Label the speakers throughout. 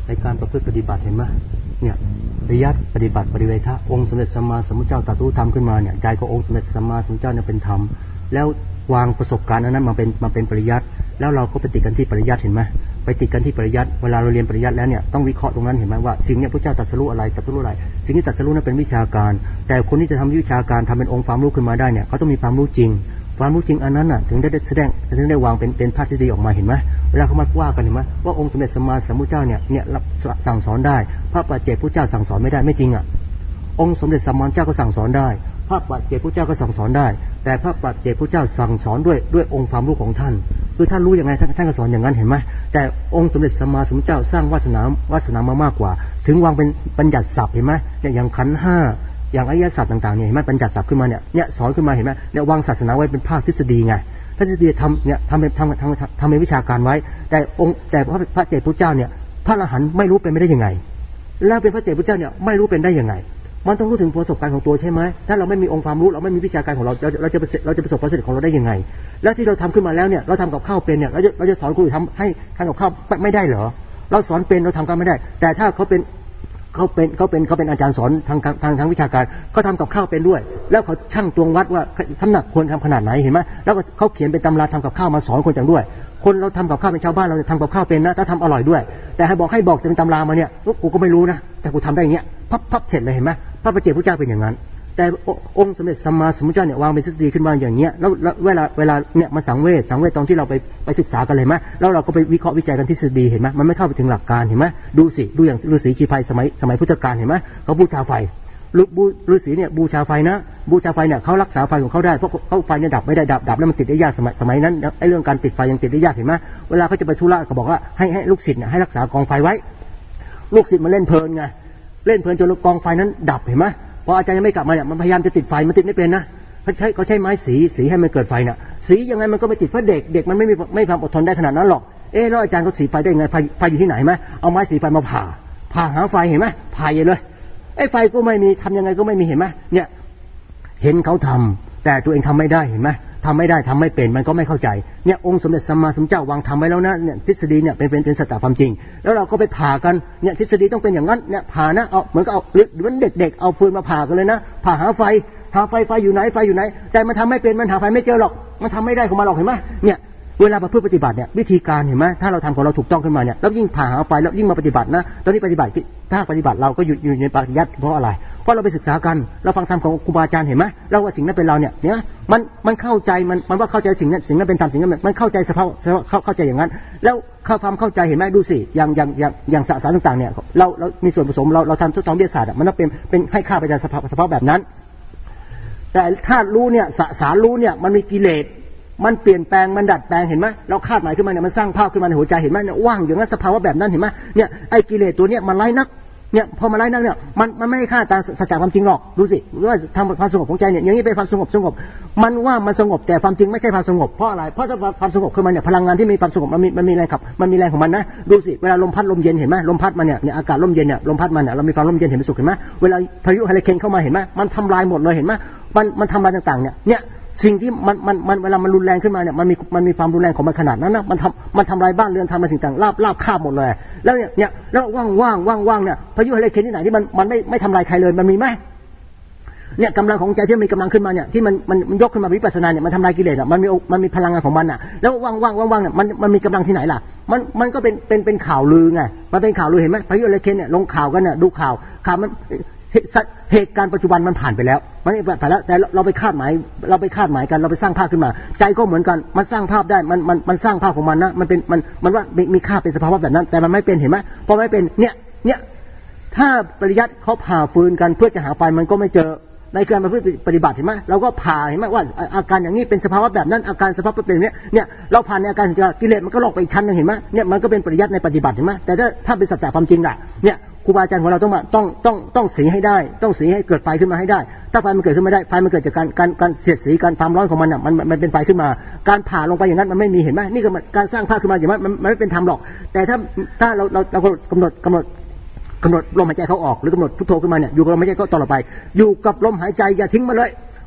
Speaker 1: ในการประพฤติปฏิบัติเห็นไหมเนี่ยปริยัติปฏิบัติปริเวทะองค์สมเด็จสัมมาสัมพุทธเจ้าตรัสรู้ธรรมขึ้นมาเนี่ยใจขององค์สมเด็จสัมมาสัมพุทธเจ้าเนี่ยเป็นธรรมแล้ววางประสบการณ์อันนั้นมาเป็นปริยัติแล้วเราก็ไปติดกันที่ปริยัติเห็นไหมไปติดกันที่ปริยัติเวลาเราเรียนปริยัติแล้วเนี่ยต้องวิเคราะห์ตรงนั้นเห็นไหมว่าสิ่งนี้พระเจ้าตรัสรู้อะไรสิ่งที่ตรัสรู้นั้นเป็นวิชาการแต่คนที่จะทำวิชาการทำเป็นองค์ความรู้ขึ้นมาได้เนี่ยเขาต้องมีความรู้จริงอันนั้นน่ะถึงได้แสดงถึงได้วางเป็นภาพที่ดีออกมาเห็นไหมเวลาเขามาว่ากันเห็นไหมว่าองค์สมเด็จสัมมาสัมพุทธเจ้าเนี่ยสั่งสอนได้พระปัจเจกพุทธเจ้าสั่งสอนไม่ได้ไม่จริงอ่ะองค์สมเด็จสัมมาสัมพุทธเจ้าก็สั่งสอนได้พระปัจเจกพุทธเจ้าก็สั่งสอนได้แต่พระปัจเจกพุทธเจ้าสั่งสอนด้วยองค์ความรู้ของท่านคือท่านรู้ยังไงท่านก็สอนอย่างนั้นเห็นไหมแต่องค์สมเด็จสัมมาสัมพุทธเจ้าสร้างวาสนามามากกว่าถึงวางเป็นบัญญัติศัพท์เห็นไหมอย่างขันธ์ห้าอย่างอริยสัจต่างๆเนี่ยเห็นไหมบัญญัติศัพท์ขึ้นมาเนี่ยสอนขึ้นมาเห็นไหมเนี่ยวางศาสนาไว้เป็นภาคทฤษฎีไงทฤษฎีทำเป็นวิชาการไว้แต่พระเจกพุทธเจ้าเนี่ยพระอรหันต์ไม่รู้เป็นไม่ได้ยังไงแล้วเป็นพระเจกพุทธเจ้าเนี่ยไม่รู้เป็นได้ยังไงมันต้องรู้ถึงประสบการณ์ของตัวใช่ไหมถ้าเราไม่มีองค์ความรู้เราไม่มีวิชาการของเราจะประสบความสำเร็จของเราได้ยังไงแล้วที่เราทำขึ้นมาแล้วเนี่ยเราทำกับข้าวเป็นเนี่ยเราจะสอนคนอื่นทำให้ทำกับข้าวไม่ได้เหรอเราสอนเป็นเราทำกันไม่ได้แต่ถ้าเขาเป็นอาจารย์สอนทางวิชาการเขาทำกับข้าวเป็นด้วยแล้วเขาชั่งตวงวัดว่าน้ำหนักควรทำขนาดไหนเห็นไหมแล้วก็เขาเขียนเป็นตำราทำกับข้าวมาสอนคนอย่างด้วยคนเราทำกับข้าวเป็นชาวบ้านเราทำกับข้าวเป็นนะถ้าทำอร่อยด้วยแต่ให้บอกเป็นตำรามาเนี่ยกูก็ไม่รู้นะแต่กูทำได้อย่างเงี้ยพับเสร็จเลยเห็นไหมพระปัจเจกพุทธเจ้าเป็นอย่างนั้นแต่องค์สมเด็จสัมมาสัมพุทธเจ้าเนี่ยวางเป็นทฤษฎีขึ้นมาอย่างเงี้ยแล้วเวลาเนี่ยมาสังเวชตอนที่เราไปศึกษากันเลยไหมแล้วเราก็ไปวิเคราะห์วิจัยกันทฤษฎีเห็นไหมมันไม่เข้าไปถึงหลักการเห็นไหมดูอย่างฤาษีชีไพรสมัยพุทธกาลเห็นไหมเขาบูชาไฟฤาษีเนี่ยบูชาไฟนะบูชาไฟเนี่ยเขารักษาไฟของเขาได้เพราะเขาไฟเนี่ยดับไม่ได้ดับแล้วมันติดได้ยากสมัยนั้นไอ้เรื่องการติดไฟยังติดได้ยากเห็นไหมเวลาเขาจะไปธุระเขาบอกว่าให้ลูกศิษย์เนี่ยให้รักษากองไฟไว้ลูกศิษย์มาเล่นเพลินไงเล่นเพลินจนกองไฟนั้นดับเห็นไหมพออาจารย์ยังไม่กลับมาเนี่ยมันพยายามจะติดไฟมันติดไม่เป็นนะเขาใช้ไม้สีให้มันเกิดไฟน่ะสียังไงมันก็ไม่ติดเพราะเด็กมันไม่ความอดทนได้ขนาดนั้นหรอกแล้วอาจารย์เขาสีไฟได้ยังไงไฟอยู่ที่ไหนไหมเอาไม้สีไฟมาผ่าหาไฟเห็นไหมผ่าใหญ่เลยไฟก็ไม่มีทำยังไงก็ไม่มีเห็นไหมเนี่ยเห็นเขาทำแต่ตัวเองทำไม่ได้เห็นไหมทำไม่ได้ทำไม่เป็นมันก็ไม่เข้าใจเนี่ยองค์สมเด็จสัมมาสัมพุทธเจ้าวางทำไว้แล้วนะเนี่ยทฤษฎีเนี่ยเป็นสัจธรรมจริงแล้วเราก็ไปผ่ากันเนี่ยทฤษฎีต้องเป็นอย่างนั้นเนี่ยผ่านะเอาเหมือนกับเอาเหมือนเด็กๆเอาฟืนมาผ่ากันเลยนะผ่าหาไฟอยู่ไหนแต่มันทำไม่เป็นมันหาไฟไม่เจอหรอกมันทำไม่ได้ของมันหรอกเห็นไหมเนี่ยเวลาประพฤติปฏิบัติเนี่ยวิธีการเห็นไหมถ้าเราทำของเราถูกต้องขึ้นมาเนี่ยแล้วยิ่งผ่าหาไฟแล้วยิ่งมาปฏิบัตินะตอนนี้ปฏิบัติถ้าปฏิบัติเราก็อยู่ในปริยัติเพราะอะไรเพราะเราไปศึกษากันเราฟังธรรมของครูบาอาจารย์เห็นไหมเราว่าสิ่งนั้นเป็นเราเนี่ยมันเข้าใจมันว่าเข้าใจสิ่งนั้นเป็นธรรมสิ่งนั้นมันเข้าใจสภาพเข้าใจอย่างนั้นแล้วความเข้าใจเห็นไหมดูสิอย่างสสารต่างๆเนี่ยเรามีส่วนผสมเราทำทดลองวิทยาศาสตร์มันต้องเป็นให้ค่าไปตามสภาพแบบนั้นแต่ถ้ารู้เนี่ยสารรู้เนี่ยมันมีกิเลสมันเปลี่ยนแปลงมันดัดแปลงเห็นไหมเราคาดหมายขึ้นมาเนี่ยมันสร้างภาพขึ้นมาในหัวใจเห็นไหมเนี่ยว่างอย่างนั้นสภาวะแบบนั้นเห็นไหมเนี่ยไอ้กิเลสตัวเนี้ยมันไร้นักเนี่ยพอมาไร้นักเนี่ยมันไม่ฆ่าตามสัจจะความจริงหรอกดูสิว่าทำความสงบของใจเนี่ยอย่างนี้เป็นความสงบมันว่ามันสงบแต่ความจริงไม่ใช่ความสงบเพราะอะไรเพราะความสงบคือมันเนี่ยพลังงานที่มีความสงบมันมีแรงขับมันมีแรงของมันนะดูสิเวลาลมพัดลมเย็นเห็นไหมลมพัดมันเนี่ยอากาศลมเย็นเนี่ยลมพัดมันเนี่ยเรามีความลมเย็นเห็นมันสุขเห็นไหมเวลาพายุเฮอริเคนเข้ามาเห็นไหมมันทำลายหมดเลยเห็นไหมมันทำลายต่างๆเนี่ยสิ่งที่มันเวลามันรุนแรงขึ้นมาเนี่ยมันมีความรุนแรงของมันขนาดนั้นนะมันทำลายบ้านเรือนทำมาสิ่งต่างลาบคาบหมดเลยแล้วเนี่ยแล้วว่างเนี่ยพายุเฮอริเคนที่ไหนที่มันไม่ทำลายใครเลยมันมีไหมเนี่ยกำลังของใจที่มีกำลังขึ้นมาเนี่ยที่มันยกขึ้นมาวิปัสสนาเนี่ยมันทำลายกิเลสอ่ะมันมีพลังงานของมันอ่ะแล้วว่างเนี่ยมันมีกำลังที่ไหนล่ะมันก็เป็นข่าวลือไงมันเป็นข่าวลือเห็นไหมพายุเฮอริเคนเนี่ยลงข่าวกันเนี่ยดูข่าวมันเหตุการณ์ปัจจุบันมันผ่านไปแล้วมันผ่านแล้วแต่เราไปคาดหมายกันเราไปสร้างภาพขึ้นมาใจก็เหมือนกันมันสร้างภาพได้มันสร้างภาพของมันนะมันว่ามีค่าเป็นสภาวะแบบนั้นแต่มันไม่เป็นเห็นไหมพอไม่เป็นเนี่ยถ้าปริยัติเขาผ่าฟืนกันเพื่อจะหาไฟมันก็ไม่เจอในการมาปฏิบัติเห็นไหมเราก็ผ่าเห็นไหมว่าอาการอย่างนี้เป็นสภาวะแบบนั้นอาการสภาวะเป็นเนี่ยเราผ่านในอาการกิเลสมันก็ลอกไปอีกชั้นนึงเห็นไหมเนี่ยมันก็เป็นปริยัติในปฏิบัติเห็นไหมแต่ถ้าเป็นสัจจะความจริงล่ะเนี่ยครูบาอาจารย์ของเราต้องสีให้ได้ต้องสีให้เกิดไฟขึ้นมาให้ได้ถ้าไฟมันเกิดขึ้นไม่ได้ไฟมันเกิดจากการเสียดสีการความร้อนของมันอ่ะมันเป็นไฟขึ้นมาการผ่าลงไปอย่างนั้นมันไม่มีเห็นไหมนี่ก็การสร้างภาพขึ้นมาอย่างนั้นมันไม่เป็นธรรมหรอกแต่ถ้าเรากำหนดลมหายใจเขาออกหรือกำหนดพุทโธขึ้นมาเนี่ยอยู่กับลมหายใจก็ต่อไปอยู่กับลมหายใจอย่าทิ้งมันเลย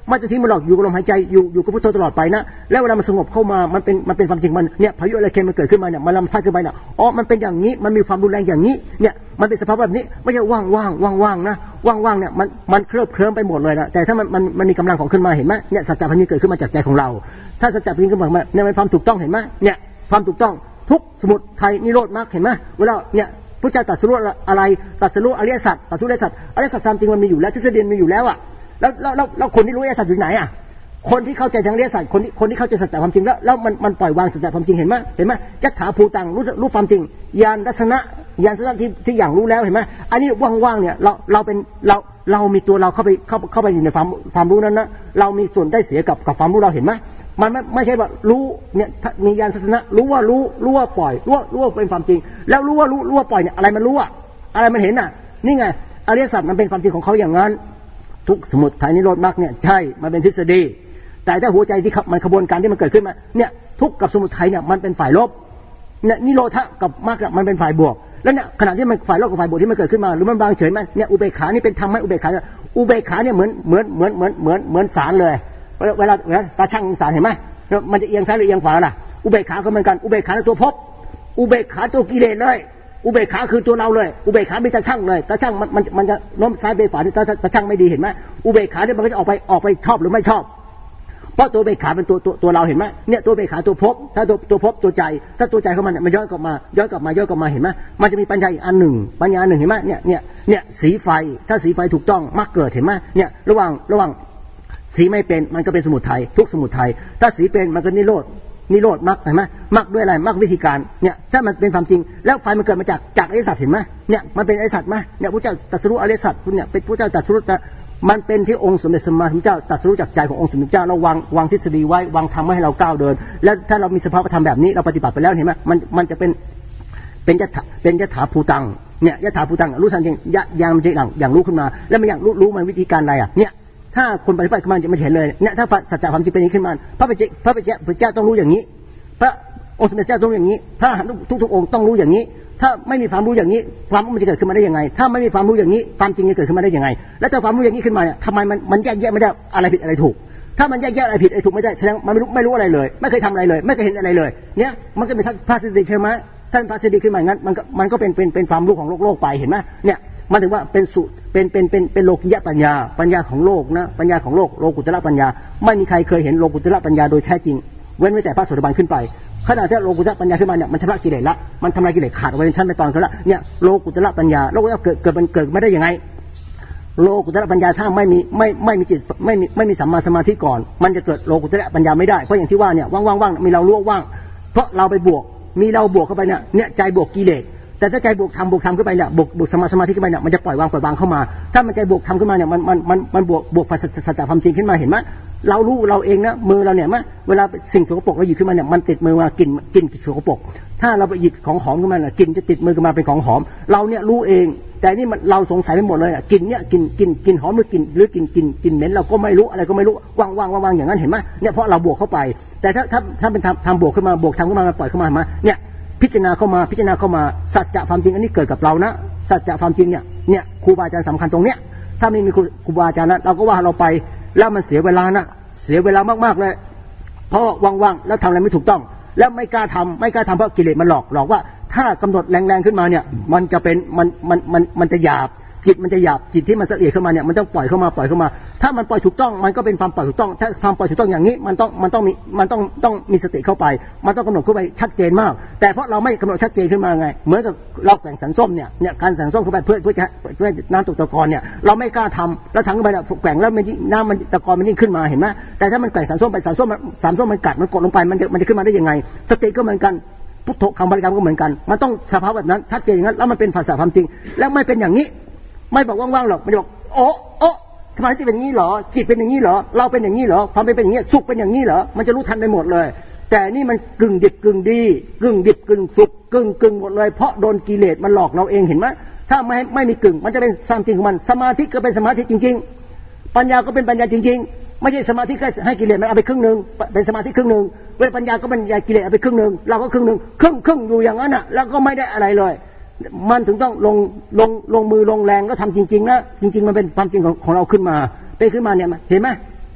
Speaker 1: ไม่ต้องทิ้งมันหรอกอยู่กับลมหายใจอยู่กับพุทโธตลอดไปนะแล้วเวลามันสงบเข้ามามันเป็นความจริงมันเนี่ยพายุอะไรเคมันเกิดขึ้นมาเนี่ยมันลำพัดขึ้นไปเนี่ยอ๋อมันเป็นอย่างนี้มันมีความรุนแรงอย่างนี้เนี่ยมันเป็นสภาพแบบนี้ไม่ใช่ว่างนะว่างเนี่ยมันเคลิ้มไปหมดเลยนะแต่ถ้ามันมีกำลังของขึ้นมาเห็นไหมเนี่ยสัจจะพันนี้เกิดขึ้นมาจากใจของเราถ้าสัจจะพันนี้ขึ้นมาเนี่ยมันความถูกต้องเห็นไหมเนี่ยความถูกต้องทุกสมุทัยนิโรธมรรคเห็นไหมเวลาเนี่ยพระเจ้าตรัสรู้อะไรตรัสรู้อริยสัจตรัสรู้อริยสัจตามจริงมันมีอยู่แล้วทฤษฎีมีอยู่แล้วอ่ะแล้วคนที่รู้อริยสัจอยู่ไหนอ่ะคนที่เข้าใจทางอริยสัจคนที่เข้าใจสัจจะความจริงแล้วมันปล่อยวางสัจจะความจริงเห็นไหมยัตถาภูตังรู้ความจริงญาณทัศนะที่อย่างรู้แล้วเห็นไหมอันนี้ว่างๆเนี่ยเรามีตัวเราเข้าไปอยู่ในความรู้นั้นนะเรามีส่วนได้เสียกับความรู้เราเห็นไหมมันไม่ใช่ว่ารู้เนี่ยมีญาณทัศนะรู้ว่าปล่อยรู้ว่าเป็นความจริงแล้วรู้ว่าปล่อยเนี่ยอะไรมันรู้อ่ะอะไรมันเห็นอ่ะนี่ไงอริยสัจมันเป็นความจริงของเขาอย่างนั้นทุกสมุทัยนิโรธมรรคเนี่ยใช่มันเป็นทฤษฎีแต่ถ้าหัวใจที่มันขบวนการที่มันเกิดขึ้นมาเนี่ยทุกกับสมุทัยเนี่ยมันเป็นฝ่ายลบเนี่ยนิโรธกับมรรคมันเป็นฝ่ายบวกแล้วเนี่ยขณะที่มันฝ่ายลบกับฝ่ายบวกที่มันเกิดขึ้นมาหรือมันวางเฉยมันเนี่ยอุเบกขานี่เป็นธรรมไหมอุเบกขาเนี่ยเหมือนสารเลยเวลาตาช่างสารเห็นไหมมันจะเอียงซ้ายหรือเอียงขวาล่ะอุเบกขาก็เหมือนกันอุเบกขาตัวภพอุเบกขาตัวกิเลสเลยอุเบกขาคือตัวเราเลยอุเบกขาไม่ตาช่างเลยตาช่างมันจะโน้มซ้ายไปขวาที่ตาช่างไม่ดีเห็นไหมอุเบกขาเนี่ยมันก็จะออกไปชอบหรือไม่ชอบเพราะตัวอุเบกขาเป็นตัวเราเห็นไหมเนี่ยตัวอุเบกขาตัวภพถ้าตัวภพตัวใจถ้าตัวใจของมันย้อนกลับมาเห็นไหมมันจะมีปัญญาอีกอันหนึ่งเห็นไหมเนี่ยสีไฟถ้าสีไฟถูกต้องมรรคเกิดเห็นไหมเนี่ยระหว่างสีไม่เป็นมันก็เป็นสมุทัยทุกสมุทัยถ้าสีเป็นมันก็นิโรธมรรคเห็นไหมมรรคด้วยอะไรมรรควิธีการเนี่ยถ้ามันเป็นความจริงแล้วไฟมันเกิดมาจากอริยสัจเห็นไหมเนี่ยมันเป็นอริยสัจไหมเนี่ยพระเจ้าตรัสรู้อริยสัจเนี่ยเป็นพระเจ้าตรัสรู้มันเป็นที่องค์สมเด็จสัมมาสัมพุทธเจ้าตรัสรู้จากใจขององค์สมเด็จเจ้าเราวางทฤษฎีไว้วางธรรมให้เราก้าวเดินแล้วถ้าเรามีสภาพธรรมแบบนี้เราปฏิบัติไปแล้วเห็นไหมมันจะเป็นยถาภูตังเนี่ยยถาภูตังรู้ทันจริงยังมันจะอย่างรู้ขึ้นมาแล้วมันอย่างรู้มันวิธีการอะไรอ่ะเนี่ยถ้าคนปฏิบัติขึ้นมาจะไม่เห็นเลยเนี่ยถ้าสัจจะความจริงเป็นอย่างนี้ขึ้นมาพระเจ้าต้องรู้อย่างนี้พระองค์สมเด็จเจ้าต้องรู้อย่างนี้พระอรหันต์ทุกองค์ต้องรู้อย่างนี้ถ้าไม่มีความรู้อย่างนี้ความมันจะเกิดขึ้นมาได้ยังไงถ้าไม่มีความรู้อย่างนี้ความจริงจะเกิดขึ้นมาได้ยังไงแล้วถ้าความรู้อย่างนี้ขึ้นมาเนี่ยทำไมมันแยกไม่ได้อะไรผิดอะไรถูกถ้ามันแยกอะไรผิดอะไรถูกไม่ได้แสดงมันไม่รู้อะไรเลยไม่เคยทำอะไรเลยไม่เคยเห็นอะไรเลยเนี่ยมันก็เป็นพระสิทธิใช่ไหมท่านพระสิทธิขึ้นมางั้นมันก็เป็นความรู้ของโลกไปเห็นไหมเนี่ยมันถึงว่าเป็นโลกิยะปัญญาของโลกนะปัญญาของโลกโลกุตระปัญญาไม่มีใครเคยเห็นโลกุตระปัญญาโดยแท้จริงเว้นไว้แต่พระโสดาบันขึ้นไปขณะที่โลกุตระปัญญาขึ้นมาเนี่ยมันชำระกิเลสละมันทำลายกิเลสขาดออกไปเป็นชั้นเป็นตอนเขาละเนี่ยโลกุตระปัญญาโลกุตระเกิดไม่ได้ยังไงโลกุตระปัญญาถ้าไม่มีจิตไม่มีสัมมาสมาธิก่อนมันจะเกิดโลกุตระปัญญาไม่ได้เพราะอย่างที่ว่าเนี่ยว่างมีเรารู้ว่างเพราะเราไปบวกมีเราบวกเข้าไปเนี่ยใจบวกกิเลสแต่ถ้าใจบวกทำขึ้นไปเนี่ยบวกสมาธิขึ้นไปเนี่ยมันจะปล่อยวางเข้ามาถ้ามันใจบวกทำขึ้นมาเนี่ยมันบวกสัจจะความจริงขึ้นมาเห็นไหมเรารู้เราเองนะมือเราเนี่ยเวลาสิ่งสกปรกเราหยิบขึ้นมาเนี่ยมันติดมือมากินสกปรกถ้าเราไปหยิบของหอมขึ้นมาเนี่ยกินจะติดมือขึ้นมาเป็นของหอมเราเนี่ยรู้เองแต่นี่มันเราสงสัยไปหมดเลยอ่ะกินหอมหรือกินเหม็นเราก็ไม่รู้อะไรก็ไม่รู้ว่างอย่างนั้นเห็นไหมเนี่ยเพราะเราบวกเข้าไปแต่ถ้าเป็นทำบวกขึ้นมาบวกทำขึ้นมาปล่อยเข้ามาเนี่ยพิจารณาเข้ามาสัจจะความจริงอันนี้เกิดกับเรานะสัจจะความจริงเนี่ยครูบาอาจารย์สำคัญตรงเนี้ยถ้าไม่มีครูบาอาจารย์นะเราก็ว่าเราไปแล้วมันเสียเวลานะเสียเวลามากๆเลยเพราะว่างๆแล้วทำอะไรไม่ถูกต้องแล้วไม่กล้าทำเพราะกิเลสมันหลอกว่าถ้ากำหนดแรงๆขึ้นมาเนี่ยมันจะเป็นมันจะหยาบจิตมันจะหยาบจิตที่มันละเอียดขึ้นมาเนี่ยมันต้องปล่อยเข้ามาถ้ามันปล่อยถูกต้องมันก็เป็นความปล่อยถูกต้องถ้าความปล่อยถูกต้องอย่างนี้มันต้องมีสติเข้าไปมันต้องกำหนดเข้าไปชัดเจนมากแต่เพราะเราไม่กำหนดชัดเจนขึ้นมาไงเหมือนกับเราแกว่งสันส้มเนี่ยการสันส้มเข้าไปเพื่อน้ำตกตะกอนเนี่ยเราไม่กล้าทำแล้วถังเข้าไปเนี่ยแกว่งแล้วน้ำมันตะกอนมันยิ่งขึ้นมาเห็นไหมแต่ถ้ามันแกว่งสันส้มไปสันส้มมันกัดมันกดลงไปมันจะขึ้นมาได้ยังไงสติก็เหมือนกันพุทโธคำบริกรรมก็เหมือนกันมันต้องสภาพแบบนั้นชัดเจนอย่างนั้นแล้วมันเป็นภาษาความจริงแล้วไม่เป็นอย่างนี้ไม่บอกว่างๆหรอกมันจะบอกโอ้สมาธิเป็นอย่างนี้เหรอจิตเป็นอย่างนี้เหรอเราเป็นอย่างนี้เหรอความเป็นอย่างนี้สุขเป็นอย่างนี้เหรอมันจะรู้ทันไปหมดเลยแต่นี่มันกึ่งดิบกึ่งดีกึ่งดิบกึ่งสุขกึ่งหมดเลยเพราะโดนกิเลสมันหลอกเราเองเห็นไหมถ้าไม่มีกึ่งมันจะเป็นความจริงของมันสมาธิก็เป็นสมาธิจริงๆปัญญาก็เป็นปัญญาจริงๆไม่ใช่สมาธิก็ให้กิเลสมันเอาไปครึ่งนึงเป็นสมาธิครึ่งนึงเวลาปัญญาก็ปัญญากิเลสเอาไปครึ่งนึงเราก็ครึ่งนึงครึ่งอยู่อย่างนั้นน่ะแล้วก็ไม่ได้อะไรเลยมันถึงต้องลงมือลงแรงก็ทำจริงๆนะจริงๆมันเป็นความจริงของเราขึ้นมาเป็นขึ้นมาเนี่ยเห็นไหม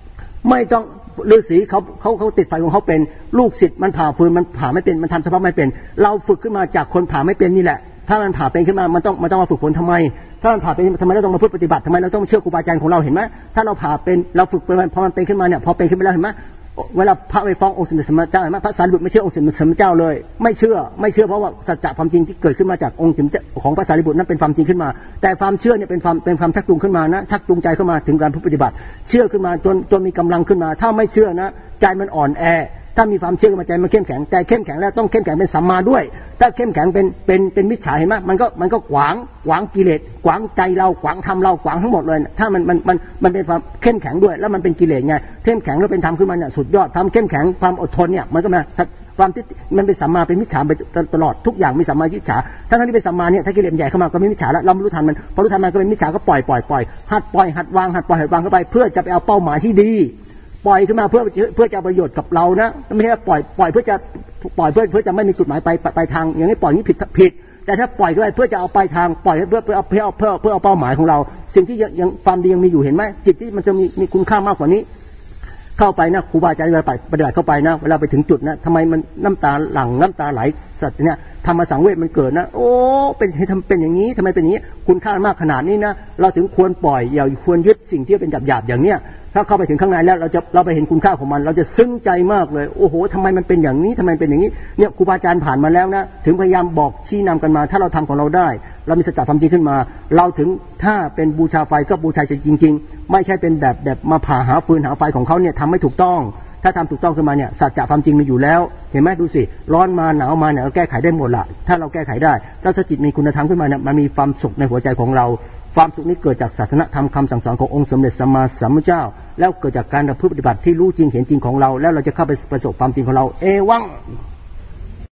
Speaker 1: ไม่ต้องฤาษีเขาติดไฟของเขาเป็นลูกศิษย์มันผ่าฟืนมันผ่าไม่เป็นมันทำสภาพไม่เป็นเราฝึกขึ้นมาจากคนผ่าไม่เป็นนี่แหละถ้ามันผ่าเป็นขึ้นมามันต้องมาฝึกฝนทำไมถ้ามันผ่าเป็นทำไมเราต้องมาพูดปฏิบัติทำไมเราต้องเชื่อครูบาอาจารย์ของเราเห็นไหมถ้าเราผ่าเป็นเราฝึกเป็นพอมันเป็นขึ้นมาเนี่ยพอเป็นขึ้นไปแล้วเห็นไหมเวลาพระไปฟ้ององค์สมเด็จพระสัมมาสัมพุทธเจ้าเห็นไหมพระสารีบุตรไม่เชื่อองค์สมเด็จพระสัมมาสัมพุทธเจ้าเลยไม่เชื่อเพราะว่าสัจจะความจริงที่เกิดขึ้นมาจากองค์ของพระสารีบุตรนั้นเป็นความจริงขึ้นมาแต่ความเชื่อเนี่ยเป็นความชักจูงขึ้นมานะชักจูงใจขึ้นมาถึงการปฏิบัติเชื่อขึ้นมาจนมีกำลังขึ้นมาถ้าไม่เชื่อนะใจมันอ่อนแอถ้ามีความเชื่อมาใจมันเข้มแข็งแต่เข้มแข็งแล้วต้องเข้มแข็งเป็นสัมมาด้วยถ้าเข้มแข็งเป็นมิจฉาเห็นไหมมันก็ขวางกิเลสขวางใจเราขวางธรรมเราขวางทั้งหมดเลยถ้ามันเป็นความเข้มแข็งด้วยแล้วมันเป็นกิเลสไงเข้มแข็งแล้วเป็นธรรมขึ้นมาเนี่ยสุดยอดทำเข้มแข็งความอดทนเนี่ยมันก็มาความที่มันเป็นสัมมาเป็นมิจฉาไปตลอดทุกอย่างมีสัมมามิจฉาถ้าที่เป็นสัมมาเนี่ยถ้ากิเลสใหญ่เข้ามาก็ไม่มิจฉาแล้วเราไม่รู้ทันมันพอรู้ทันมันก็เป็นมิจฉาก็ปล่อยหัดปล่อยหัดวางเข้าไปเพื่อจะไปเอาเป้าหมายที่ดีปล่อยขึ้นมาเพื่อจะประโยชน์กับเรานะไม่ใช่ปล่อยเพื่อจะไม่มีจุดหมายไปทางอย่างนี้ปล่อยนี้ผิดแต่ถ้าปล่อยขึ้นไปเพื่อจะเอาไปทางปล่อยเพื่อเอาเป้าหมายของเราสิ่งที่ยังความดียังมีอยู่เห็นไหมจิตที่มันจะมีคุณค่ามากกว่านี้เข้าไปนะครูบาอาจารย์เวลาปฏิบัติเข้าไปนะเวลาไปถึงจุดนะทำไมมันน้ำตาหลั่งน้ำตาไหลสัตว์เนี่ยธรรมสังเวชมันเกิดนะโอ้เป็นอย่างนี้ทำไมเป็นอย่างนี้คุณค่ามากขนาดนี้นะเราถึงควรปล่อยอย่าควรยึดสิ่งที่เป็นหยาบอย่างเนี้ยถ้าเข้าไปถึงข้างในแล้วเราไปเห็นคุณค่าของมันเราจะซึ้งใจมากเลยโอ้โหทำไมมันเป็นอย่างนี้ทำไมเป็นอย่างนี้เนี่ยครูบาอาจารย์ผ่านมาแล้วนะถึงพยายามบอกชี้นำกันมาถ้าเราทำของเราได้เรามีสัจจะความจริงขึ้นมาเราถึงถ้าเป็นบูชาไฟก็บูชาจริงไม่ใช่เป็นแบบมาผ่าหาฟืนหาไฟของเขาเนี่ยทำไม่ถูกต้องถ้าทำถูกต้องขึ้นมาเนี่ยสัจจะความจริงมีอยู่แล้วเห็นไหมดูสิร้อนมาหนาวมาเนี่ยเราแก้ไขได้หมดละถ้าเราแก้ไขได้ถ้าจิตมีคุณธรรมขึ้นมาเนี่ยมันมีความสุขในหัวใจของเราความสุขนี้เกิดจากศาสนธรรมคำสั่งสอนขององค์สมเด็จสัมมาสัมพุทธเจ้าแล้วเกิดจากการประพฤติปฏิบัติที่รู้จริงเห็นจริงของเราแล้วเราจะเข้าไปประสบความจริงของเราเอวัง